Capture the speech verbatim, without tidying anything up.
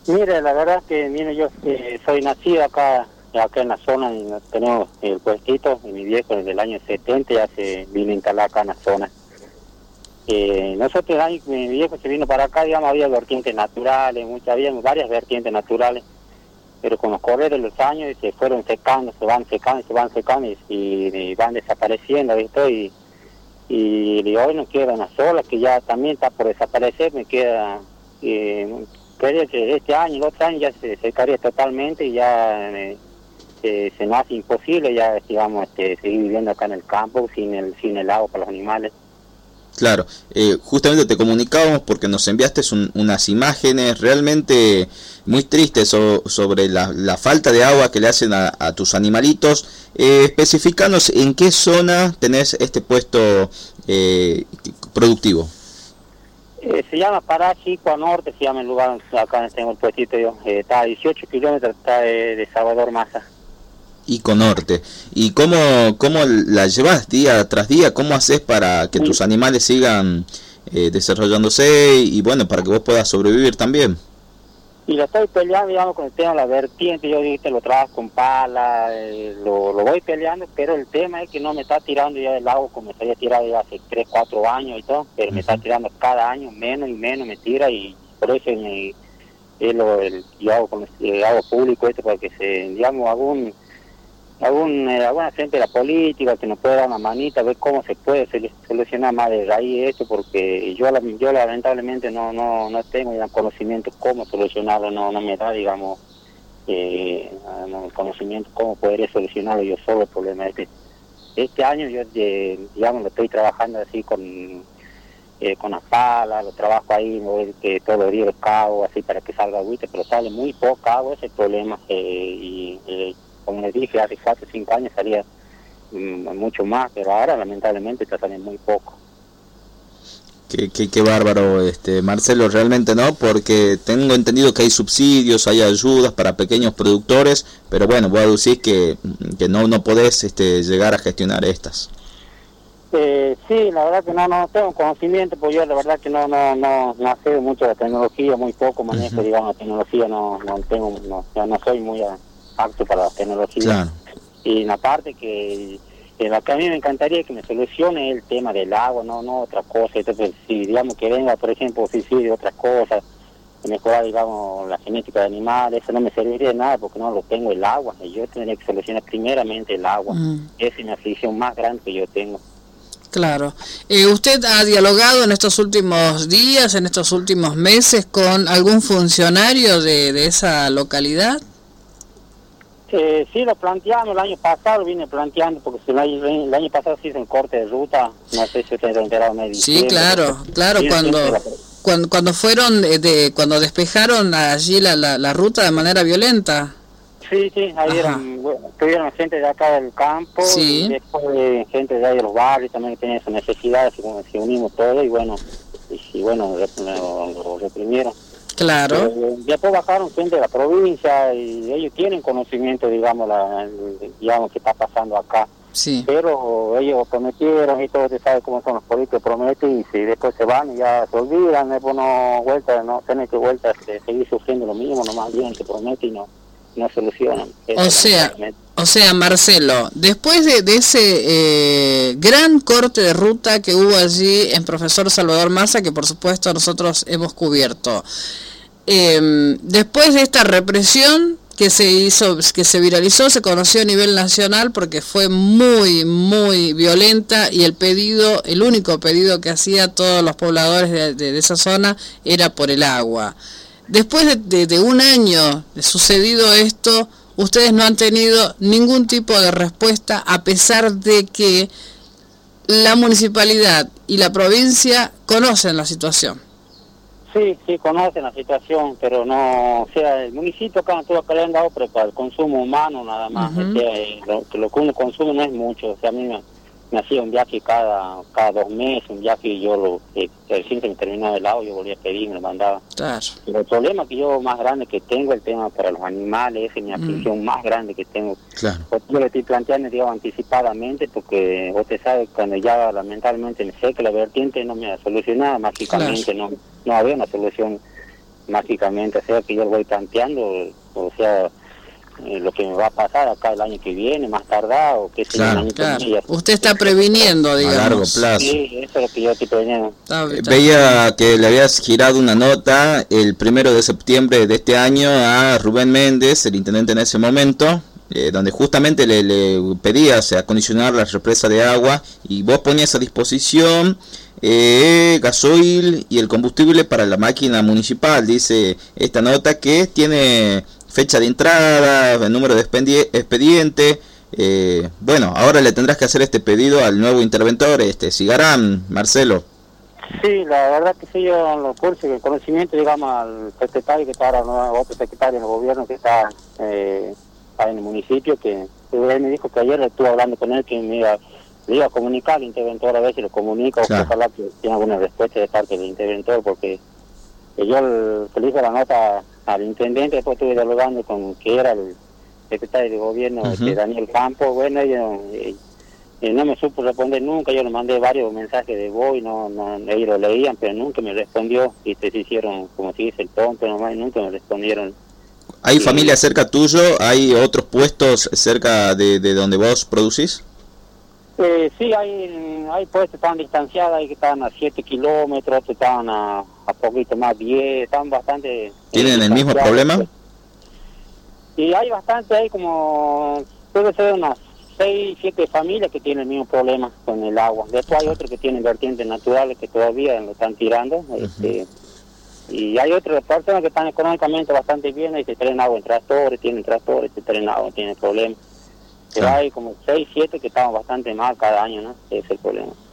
Mire, la verdad es que, mire, yo eh, soy nacido acá, acá en la zona, y tenemos el puestito, y mi viejo desde el año setenta ya se vino a instalar acá en la zona. Eh, nosotros, ahí, mi viejo se vino para acá, digamos, había vertientes naturales, muchas, había varias vertientes naturales, pero con los correr de los años se fueron secando, se van secando, se van secando y, y, y van desapareciendo, ¿viste? Y, y, y hoy nos queda una sola que ya también está por desaparecer, me queda... Eh, creo que este año, el otro año ya se secaría totalmente y ya eh, eh, se nos hace imposible ya, digamos, este, seguir viviendo acá en el campo sin el sin el agua para los animales. Claro, eh, justamente te comunicábamos porque nos enviaste un, unas imágenes realmente muy tristes so, sobre la, la falta de agua que le hacen a, a tus animalitos. Eh, especificanos en qué zona tenés este puesto eh, productivo. Eh, se llama Pará Chico Norte, se llama el lugar, acá tengo el puestito yo, eh, está a dieciocho kilómetros, está de, de Salvador Maza. Ico Norte. ¿Y cómo, cómo la llevas día tras día? ¿Cómo haces para que tus animales sigan eh, desarrollándose y bueno, para que vos puedas sobrevivir también? Y lo estoy peleando, digamos, con el tema de la vertiente, yo digo, lo trabajo con pala, eh, lo, lo voy peleando, pero el tema es que no me está tirando ya el agua como se había tirado ya hace tres, cuatro años y todo, pero uh-huh. me está tirando cada año menos y menos me tira y por eso me, es lo, el, yo hago con el hago público esto para que se, digamos, algún, algún, eh, alguna gente de la política que nos pueda dar una manita, ver cómo se puede solucionar más de raíz esto, porque yo, yo lamentablemente no no no tengo ya conocimiento cómo solucionarlo, no no me da, digamos, eh, no, conocimiento cómo poder solucionarlo yo solo el problema este. Este año yo, eh, digamos, lo estoy trabajando así con eh, con las palas, lo trabajo ahí, me voy que todos los días lo cago así para que salga agüita, pero sale muy poca agua, ese es el problema, eh, y eh, como les dije, hace cuatro o cinco años salía mmm, mucho más, pero ahora lamentablemente está saliendo muy poco. Qué, qué, qué bárbaro, este Marcelo, realmente no, porque tengo entendido que hay subsidios, hay ayudas para pequeños productores, pero bueno, voy a decir que, que no no podés este, llegar a gestionar estas. Eh, sí, la verdad que no no tengo conocimiento, pues yo la verdad que no no no no sé mucho de la tecnología, muy poco manejo, uh-huh. digamos, la tecnología, no no tengo, no, ya no soy muy a, apto para la tecnología. Claro. Y la parte que, que lo que a mí me encantaría que me solucione el tema del agua, no no otra cosa. Entonces, si digamos que venga, por ejemplo, si sí de otras cosas, mejorar, digamos, la genética de animales, eso no me serviría de nada porque no lo tengo el agua, y yo tendría que solucionar primeramente el agua. Mm. Esa es mi aflicción más grande que yo tengo. Claro. Eh, ¿Usted ha dialogado en estos últimos días, en estos últimos meses, con algún funcionario de, de esa localidad? Eh, sí, lo planteamos el año pasado, vine planteando, porque el año, el año pasado se hizo un corte de ruta, no sé si ustedes se enteraron de diciembre. Sí, claro, claro, cuando, cuando cuando fueron, de, de cuando despejaron allí la, la, la ruta de manera violenta. Sí, sí, ahí eran, bueno, tuvieron gente de acá del campo, sí. Y después de gente de ahí de los barrios también que tenían sus necesidades, y como se unimos todo y bueno, y, y bueno, lo, lo reprimieron. Claro. Eh, después bajaron gente de la provincia y ellos tienen conocimiento, digamos, la, digamos, que está pasando acá. Sí. Pero ellos prometieron y todo, se sabe cómo son los políticos, prometen y si después se van y ya se olvidan, después no vuelta, no tienen que vuelta de seguir sufriendo lo mismo, nomás bien que prometen y no. no solucionan. O sea, o sea, Marcelo, después de, de ese eh, gran corte de ruta que hubo allí en Profesor Salvador Maza, que por supuesto nosotros hemos cubierto, eh, después de esta represión que se hizo, que se viralizó, se conoció a nivel nacional porque fue muy, muy violenta y el pedido, el único pedido que hacía todos los pobladores de, de, de esa zona era por el agua. Después de, de, de un año de sucedido esto, ustedes no han tenido ningún tipo de respuesta a pesar de que la municipalidad y la provincia conocen la situación. Sí, sí, conocen la situación, pero no, o sea, el municipio acá no acá le han dado pero para el consumo humano nada más, uh-huh. O sea, lo, lo que uno consume no es mucho, o sea, a mí me, me hacía un viaje cada cada dos meses, un viaje y yo lo, eh, recién que me terminaba el agua, yo volvía a pedir, me lo mandaba. Claro. Pero el problema que yo más grande que tengo, el tema para los animales, esa es mi aflicción mm. más grande que tengo. Claro. Porque yo le estoy planteando, digamos, anticipadamente, porque usted sabe, cuando ya lamentablemente me sé que la vertiente no me ha solucionado, mágicamente claro. no no había una solución mágicamente, o sea, que yo lo voy planteando, o sea, eh, lo que me va a pasar acá el año que viene, más tardado, que sea Claro, el año claro. que viene. Usted está previniendo, digamos. A largo plazo. Sí, eso es lo que yo estoy previniendo. Está- está- Veía que le habías girado una nota el primero de septiembre de este año a Rubén Méndez, el intendente en ese momento, eh, donde justamente le, le pedías acondicionar la represa de agua y vos ponías a disposición eh, gasoil y el combustible para la máquina municipal. Dice esta nota que tiene fecha de entrada, el número de expedi- expediente. Eh, bueno, ahora le tendrás que hacer este pedido al nuevo interventor, este Cigarán, Marcelo. Sí, la verdad que sí, yo lo curso, el conocimiento, digamos, al secretario que está ahora, no, otro secretario en el gobierno que está, eh, está en el municipio, que, que él me dijo que ayer estuve hablando con él, que me iba, le iba a comunicar al interventor, a ver si lo comunica, Claro. o ojalá que tenga alguna respuesta de parte del interventor, porque que yo el, que le hice la nota al intendente, después estuve dialogando con que era el secretario de gobierno, Uh-huh. este, Daniel Campos, bueno, yo, eh, y no me supo responder nunca, yo le mandé varios mensajes de voz y no, no, ellos lo leían, pero nunca me respondió, y se hicieron, como se dice, el tonto nomás, y nunca me respondieron. ¿Hay Sí. familia cerca tuyo? ¿Hay otros puestos cerca de, de donde vos producís? Eh, sí, hay, hay puestos que están distanciados, hay que están a siete kilómetros, otros estaban a, a poquito más, diez, están bastante... eh, ¿Tienen el mismo distanciados. problema? Y hay bastante, hay como, puede ser unas seis, siete familias que tienen el mismo problema con el agua. Después hay otros que tienen vertientes naturales que todavía lo están tirando. Uh-huh. este, y hay otras personas que están económicamente bastante bien y se traen agua en tractores, tienen tractores, se traen agua, tienen problemas. Pero Ah. hay como seis, siete que están bastante mal cada año, ¿no? Ese es el problema.